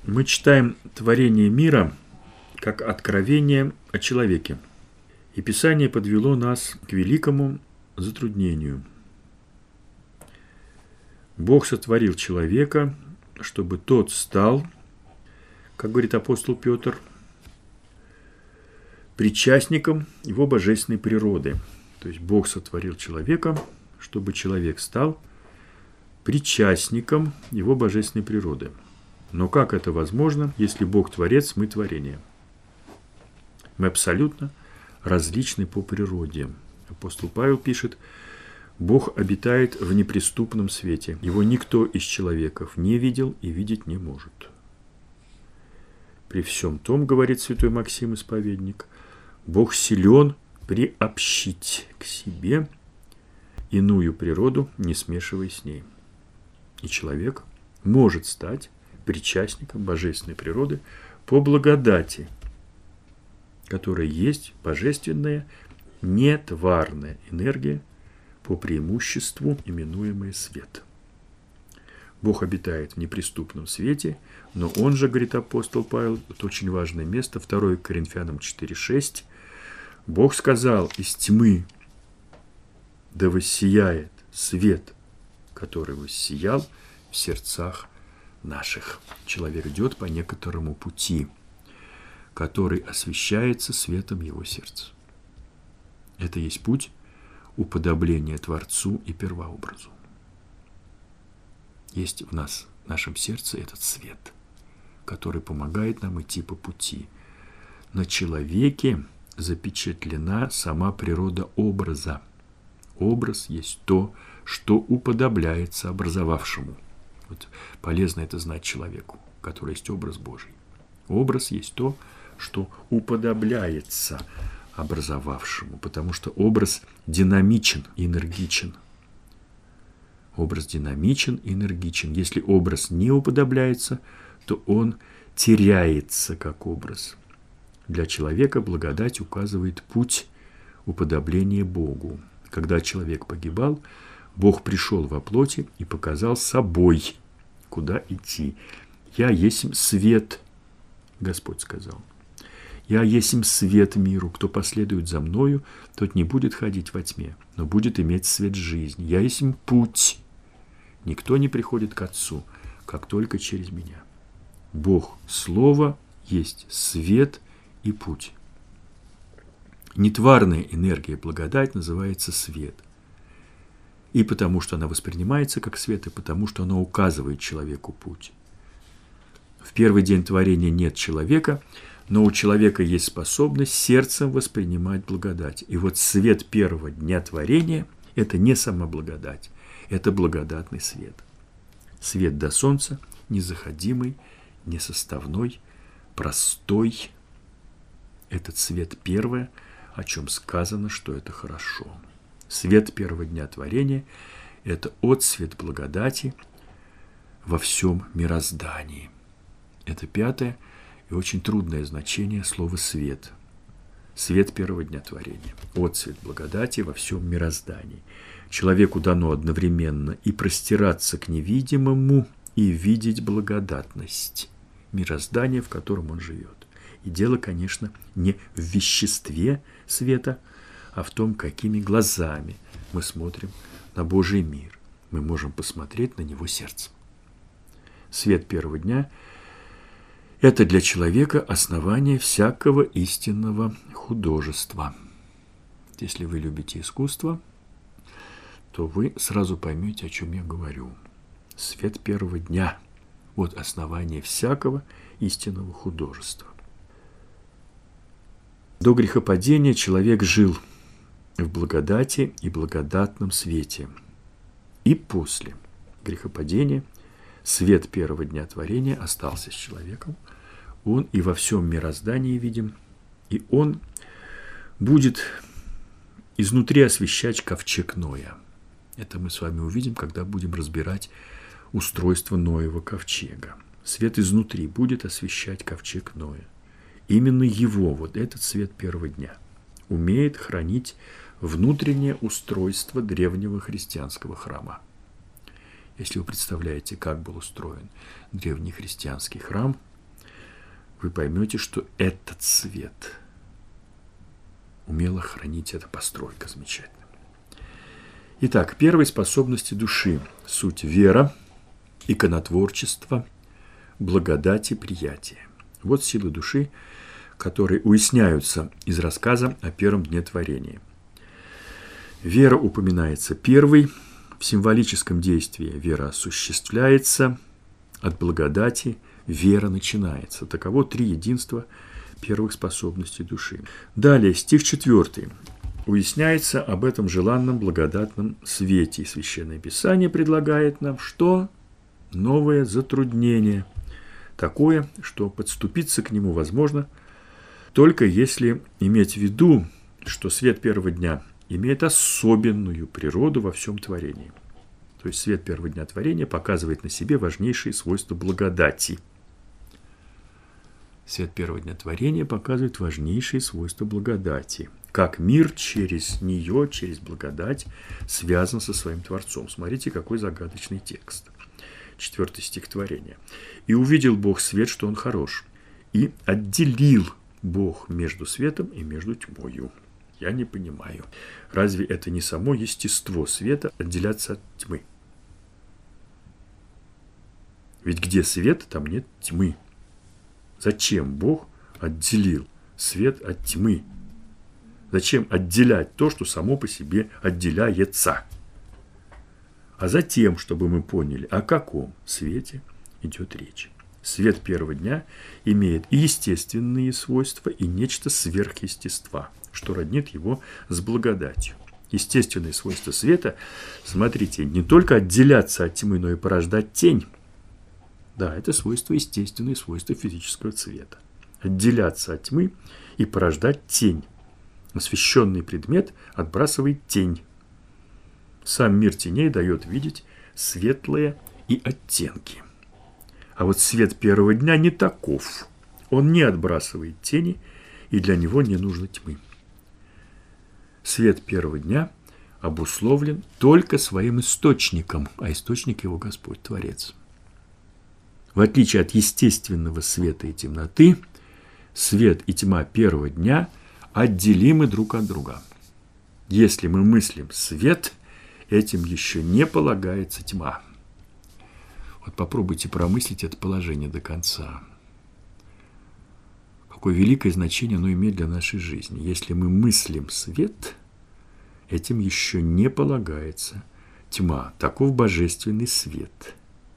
Мы читаем творение мира как откровение о человеке. И Писание подвело нас к великому затруднению. Бог сотворил человека, чтобы тот стал, как говорит апостол Петр, причастником его божественной природы. То есть Бог сотворил человека, чтобы человек стал причастником его божественной природы. Но как это возможно, если Бог творец, мы творение? Мы абсолютно различны по природе. Апостол Павел пишет: Бог обитает в неприступном свете. Его никто из человеков не видел и видеть не может. При всем том, говорит святой Максим Исповедник, Бог силен приобщить к себе иную природу, не смешивая с ней. И человек может стать причастником божественной природы по благодати, которая есть божественная нетварная энергия, по преимуществу именуемая свет. Бог обитает в неприступном свете, но он же, говорит апостол Павел, это очень важное место, 2 Коринфянам 4:6, Бог сказал: из тьмы да воссияет свет, который воссиял в сердцах наших. Человек идет по некоторому пути, который освещается светом его сердца. Это есть путь уподобления Творцу и первообразу. Есть в нас, в нашем сердце, этот свет, который помогает нам идти по пути. На человеке запечатлена сама природа образа. Образ есть то, что уподобляется образовавшему. Вот полезно это знать человеку, который есть образ Божий. Образ есть то, что уподобляется образовавшему, потому что образ динамичен, энергичен. Образ динамичен, энергичен. Если образ не уподобляется, то он теряется как образ. Для человека благодать указывает путь уподобления Богу. Когда человек погибал, Бог пришел во плоти и показал собой, куда идти. «Я есмь свет», Господь сказал. «Я есмь свет миру. Кто последует за мною, тот не будет ходить во тьме, но будет иметь свет жизни. Я есмь путь. Никто не приходит к Отцу, как только через меня». Бог Слово есть свет и путь. Нетварная энергия благодать называется свет. И потому, что она воспринимается как свет, и потому, что она указывает человеку путь. В первый день творения нет человека, но у человека есть способность сердцем воспринимать благодать. И вот свет первого дня творения – это не сама благодать, это благодатный свет. Свет до солнца, незаходимый, несоставной, простой. Этот свет первое, о чем сказано, что это хорошо. Свет первого дня творения – это отсвет благодати во всем мироздании. Это пятое и очень трудное значение слова «свет». Свет первого дня творения. Отсвет благодати во всем мироздании. Человеку дано одновременно и простираться к невидимому, и видеть благодатность мироздания, в котором он живет. И дело, конечно, не в веществе света, а в том, какими глазами мы смотрим на Божий мир. Мы можем посмотреть на него сердцем. Свет первого дня – это для человека основание всякого истинного художества. Если вы любите искусство, то вы сразу поймете, о чем я говорю. Свет первого дня – вот основание всякого истинного художества. До грехопадения человек жил в благодати и благодатном свете. И после грехопадения свет первого дня творения остался с человеком. Он и во всем мироздании видим, и он будет изнутри освещать ковчег Ноя. Это мы с вами увидим, когда будем разбирать устройство Ноева ковчега. Свет изнутри будет освещать ковчег Ноя. Именно его, вот этот свет первого дня, умеет хранить внутреннее устройство древнего христианского храма. Если вы представляете, как был устроен древний христианский храм, вы поймете, что этот свет умело хранить. Это постройка замечательная. Итак, первые способности души – суть вера, иконотворчество, благодать и приятие. Вот силы души, которые уясняются из рассказа о первом дне творения. Вера упоминается первой, в символическом действии вера осуществляется, от благодати вера начинается. Таково три единства первых способностей души. Далее, стих 4. Уясняется об этом желанном благодатном свете. И Священное Писание предлагает нам, что новое затруднение. Такое, что подступиться к нему возможно, только если иметь в виду, что свет первого дня имеет особенную природу во всем творении. То есть свет первого дня творения показывает на себе важнейшие свойства благодати. Свет первого дня творения показывает важнейшие свойства благодати. Как мир через нее, через благодать, связан со своим Творцом. Смотрите, какой загадочный текст. 4 стих творения. «И увидел Бог свет, что он хорош, и отделил Бог между светом и между тьмою». Я не понимаю, разве это не само естество света отделяться от тьмы? Ведь где свет, там нет тьмы. Зачем Бог отделил свет от тьмы? Зачем отделять то, что само по себе отделяется? А затем, чтобы мы поняли, о каком свете идет речь. Свет первого дня имеет и естественные свойства, и нечто сверхъестества, что роднит его с благодатью. Естественные свойства света, смотрите, не только отделяться от тьмы, но и порождать тень. Да, это свойства естественные, свойства физического цвета. Отделяться от тьмы и порождать тень. Освещенный предмет отбрасывает тень. Сам мир теней дает видеть светлые и оттенки. А вот свет первого дня не таков. Он не отбрасывает тени, и для него не нужно тьмы. Свет первого дня обусловлен только своим источником, а источник его Господь, Творец. В отличие от естественного света и темноты, свет и тьма первого дня отделимы друг от друга. Если мы мыслим свет, этим еще не полагается тьма. Вот попробуйте промыслить это положение до конца. Какое великое значение оно имеет для нашей жизни. Если мы мыслим свет, этим еще не полагается тьма. Таков божественный свет.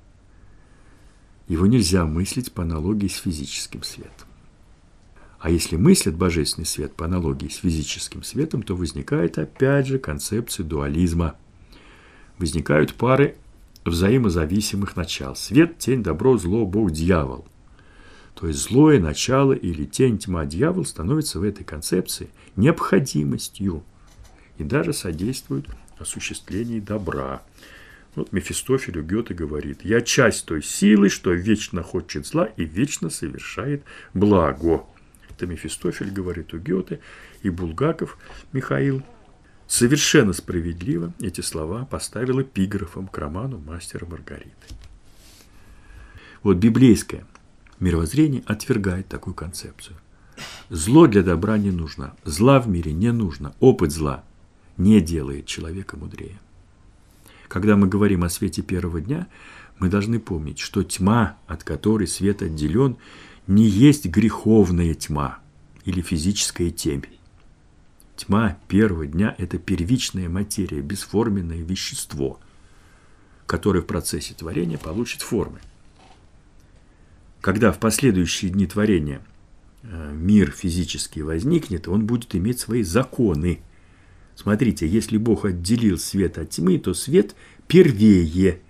Его нельзя мыслить по аналогии с физическим светом. А если мыслят божественный свет по аналогии с физическим светом, то возникает опять же концепция дуализма. Возникают пары взаимозависимых начал. Свет, тень, добро, зло, Бог, дьявол. То есть злое начало или тень, тьма, дьявол становятся в этой концепции необходимостью и даже содействуют осуществлению добра. Вот Мефистофель у Гёте говорит: «Я часть той силы, что вечно хочет зла и вечно совершает благо». Это Мефистофель говорит у Гёте, и Булгаков Михаил совершенно справедливо эти слова поставил эпиграфом к роману «Мастер и Маргарита». Вот библейское мировоззрение отвергает такую концепцию. Зло для добра не нужно, зла в мире не нужно, опыт зла не делает человека мудрее. Когда мы говорим о свете первого дня, мы должны помнить, что тьма, от которой свет отделен, не есть греховная тьма или физическая темь. Тьма первого дня – это первичная материя, бесформенное вещество, которое в процессе творения получит формы. Когда в последующие дни творения мир физически возникнет, он будет иметь свои законы. Смотрите, если Бог отделил свет от тьмы, то свет первее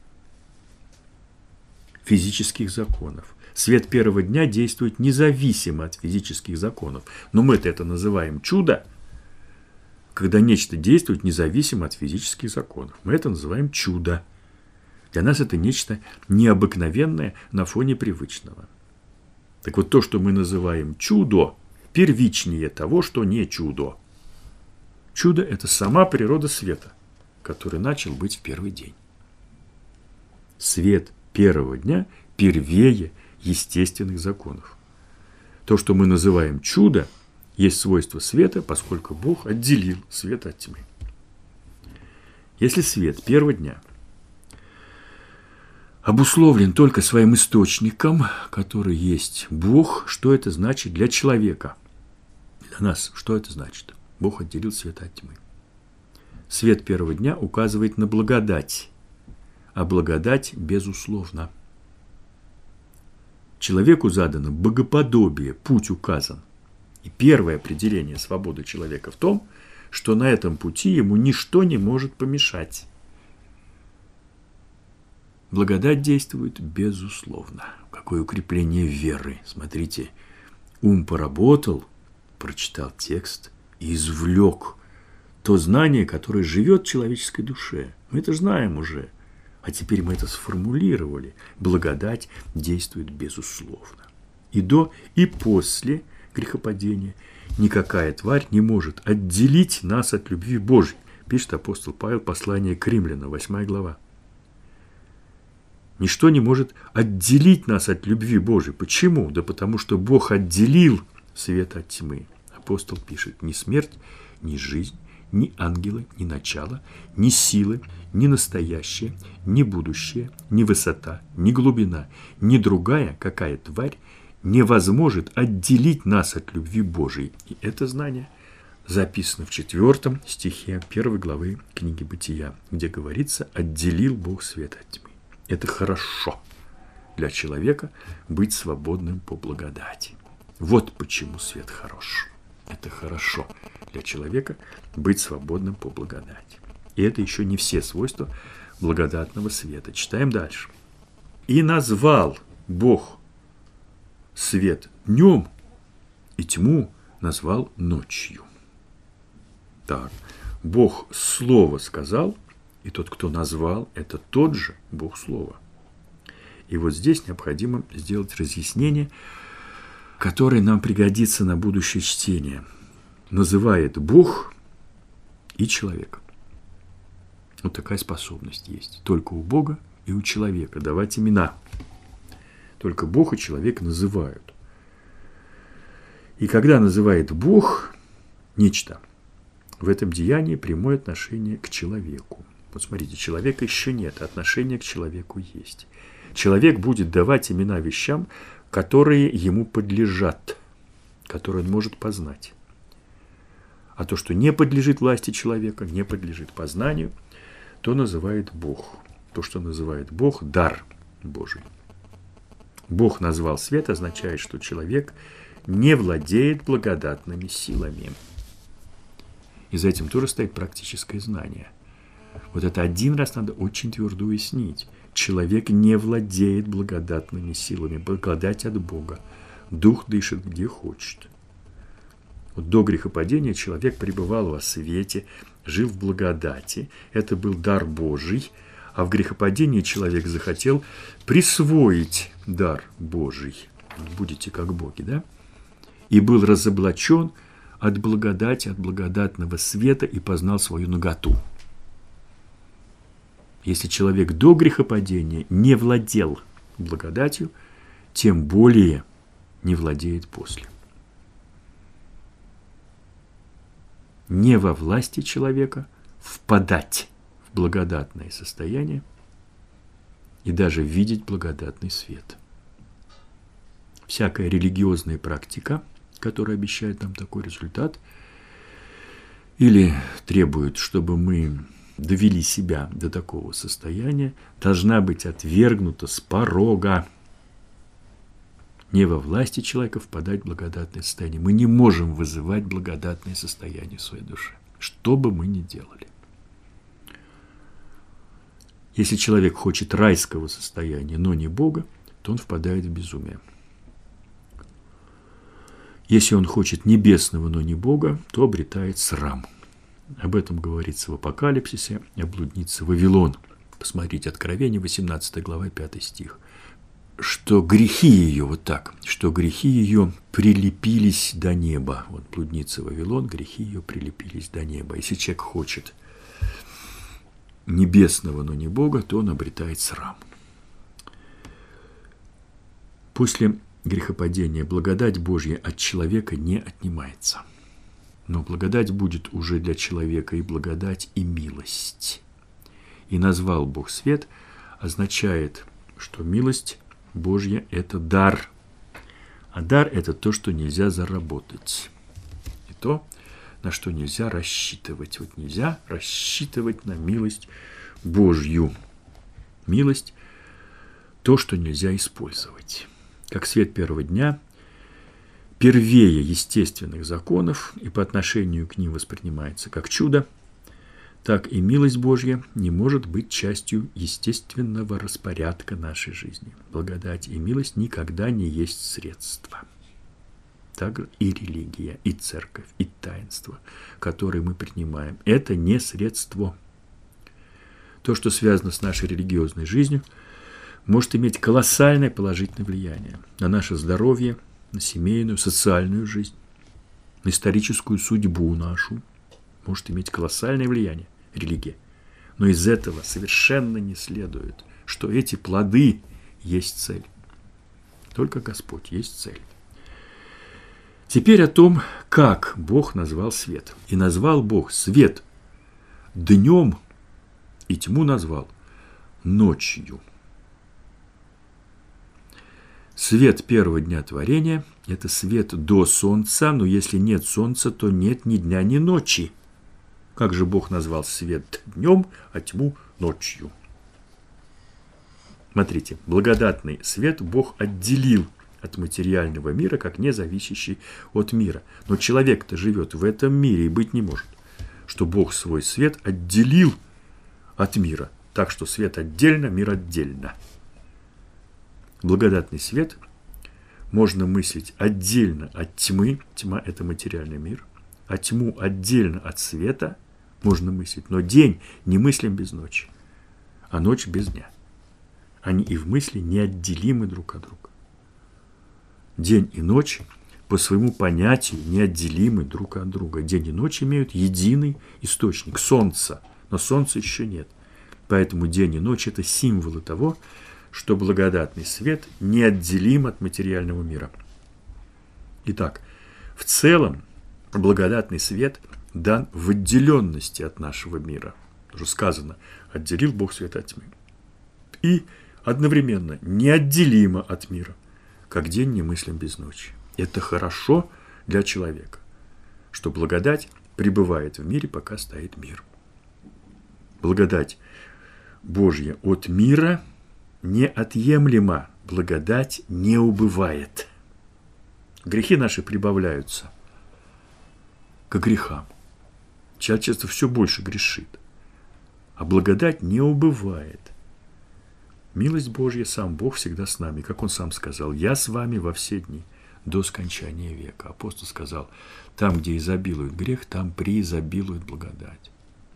физических законов. Свет первого дня действует независимо от физических законов. Но мы-то это называем чудо, когда нечто действует независимо от физических законов. Мы это называем чудо. Для нас это нечто необыкновенное на фоне привычного. Так вот, то, что мы называем чудо, первичнее того, что не чудо. Чудо – это сама природа света, который начал быть в первый день. Свет первого дня первее естественных законов. То, что мы называем чудо, есть свойство света, поскольку Бог отделил свет от тьмы. Если свет первого дня обусловлен только своим источником, который есть Бог, что это значит для человека? Для нас что это значит? Бог отделил свет от тьмы. Свет первого дня указывает на благодать, а благодать безусловна. Человеку задано богоподобие, путь указан. И первое определение свободы человека в том, что на этом пути ему ничто не может помешать. Благодать действует безусловно. Какое укрепление веры. Смотрите, ум поработал, прочитал текст и извлек то знание, которое живет в человеческой душе. Мы это знаем уже. А теперь мы это сформулировали. Благодать действует безусловно. И до, и после грехопадения никакая тварь не может отделить нас от любви Божьей, пишет апостол Павел, послание к Римлянам, 8 глава. Ничто не может отделить нас от любви Божьей. Почему? Да потому что Бог отделил свет от тьмы. Апостол пишет: ни смерть, ни жизнь, ни ангелы, ни начало, ни силы, ни настоящее, ни будущее, ни высота, ни глубина, ни другая какая тварь не возможет отделить нас от любви Божией. И это знание записано в 4 стихе 1 главы книги Бытия, где говорится: «Отделил Бог свет от тьмы». Это хорошо для человека быть свободным по благодати. Вот почему свет хорош. Это хорошо для человека быть свободным по благодати. И это еще не все свойства благодатного света. Читаем дальше. «И назвал Бог свет днем, и тьму назвал ночью». Так, Бог слово сказал, и тот, кто назвал, это тот же Бог слова. И вот здесь необходимо сделать разъяснение, которое нам пригодится на будущее чтение. Называет Бог и человек. Вот такая способность есть. Только у Бога и у человека давать имена. Только Бог и человек называют. И когда называет Бог нечто, в этом деянии прямое отношение к человеку. Вот смотрите, человека еще нет, отношение к человеку есть. Человек будет давать имена вещам, которые ему подлежат, которые он может познать. А то, что не подлежит власти человека, не подлежит познанию, то называет Бог. То, что называет Бог, дар Божий. Бог назвал свет, означает, что человек не владеет благодатными силами. И за этим тоже стоит практическое знание. Вот это один раз надо очень твердо уяснить. Человек не владеет благодатными силами. Благодать от Бога. Дух дышит где хочет. Вот до грехопадения человек пребывал во свете, жил в благодати. Это был дар Божий. А в грехопадении человек захотел присвоить дар Божий. Будете как боги, да? И был разоблачен от благодати, от благодатного света и познал свою наготу. Если человек до грехопадения не владел благодатью, тем более не владеет после. Не во власти человека впадать в благодатное состояние и даже видеть благодатный свет. Всякая религиозная практика, которая обещает нам такой результат, или требует, чтобы мы довели себя до такого состояния, должна быть отвергнута с порога. Не во власти человека впадать в благодатное состояние. Мы не можем вызывать благодатное состояние в своей душе, что бы мы ни делали. Если человек хочет райского состояния, но не Бога, то он впадает в безумие. Если он хочет небесного, но не Бога, то обретает срам. Об этом говорится в Апокалипсисе, о блуднице Вавилон. Посмотрите, Откровение, 18 глава, 5 стих. Что грехи ее, вот так, что грехи ее прилепились до неба. Вот блудница Вавилон, грехи ее прилепились до неба. Если человек хочет небесного, но не Бога, то он обретает срам. После грехопадения благодать Божья от человека не отнимается. Но благодать будет уже для человека и благодать, и милость. И назвал Бог свет означает, что милость Божья – это дар. А дар – это то, что нельзя заработать. И то, на что нельзя рассчитывать. Вот нельзя рассчитывать на милость Божью. Милость – то, что нельзя использовать. Как свет первого дня, первее естественных законов и по отношению к ним воспринимается как чудо, так и милость Божья не может быть частью естественного распорядка нашей жизни. Благодать и милость никогда не есть средства. Так и религия, и церковь, и таинство, которые мы принимаем, это не средство. То, что связано с нашей религиозной жизнью, может иметь колоссальное положительное влияние на наше здоровье, на семейную, социальную жизнь, на историческую судьбу нашу. Может иметь колоссальное влияние религия. Но из этого совершенно не следует, что эти плоды есть цель. Только Господь есть цель. Теперь о том, как Бог назвал свет. И назвал Бог свет днем, и тьму назвал ночью. Свет первого дня творения – это свет до солнца, но если нет солнца, то нет ни дня, ни ночи. Как же Бог назвал свет днем, а тьму ночью? Смотрите, благодатный свет Бог отделил от материального мира, как не зависящий от мира. Но человек-то живет в этом мире и быть не может, что Бог свой свет отделил от мира, так что свет отдельно, мир отдельно. Благодатный свет можно мыслить отдельно от тьмы, тьма – это материальный мир, а тьму отдельно от света можно мыслить. Но день не мыслим без ночи, а ночь без дня. Они и в мысли неотделимы друг от друга. День и ночь по своему понятию неотделимы друг от друга. День и ночь имеют единый источник – солнце, но солнца еще нет. Поэтому день и ночь – это символы того, что благодатный свет неотделим от материального мира. Итак, в целом благодатный свет дан в отделенности от нашего мира. Уже сказано, отделил Бог свет от тьмы. И одновременно неотделимо от мира, как день не мыслим без ночи. Это хорошо для человека, что благодать пребывает в мире, пока стоит мир. Благодать Божья от мира неотъемлема, благодать не убывает. Грехи наши прибавляются к грехам. Человек часто все больше грешит, а благодать не убывает. Милость Божья, сам Бог всегда с нами, как Он сам сказал, «Я с вами во все дни, до скончания века». Апостол сказал, там, где изобилует грех, там преизобилует благодать.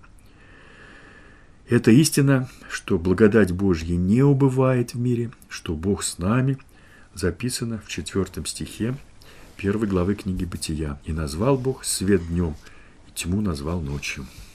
Это истина, что благодать Божья не убывает в мире, что Бог с нами, записано в 4 стихе 1 главы книги Бытия. «И назвал Бог свет днем, и тьму назвал ночью».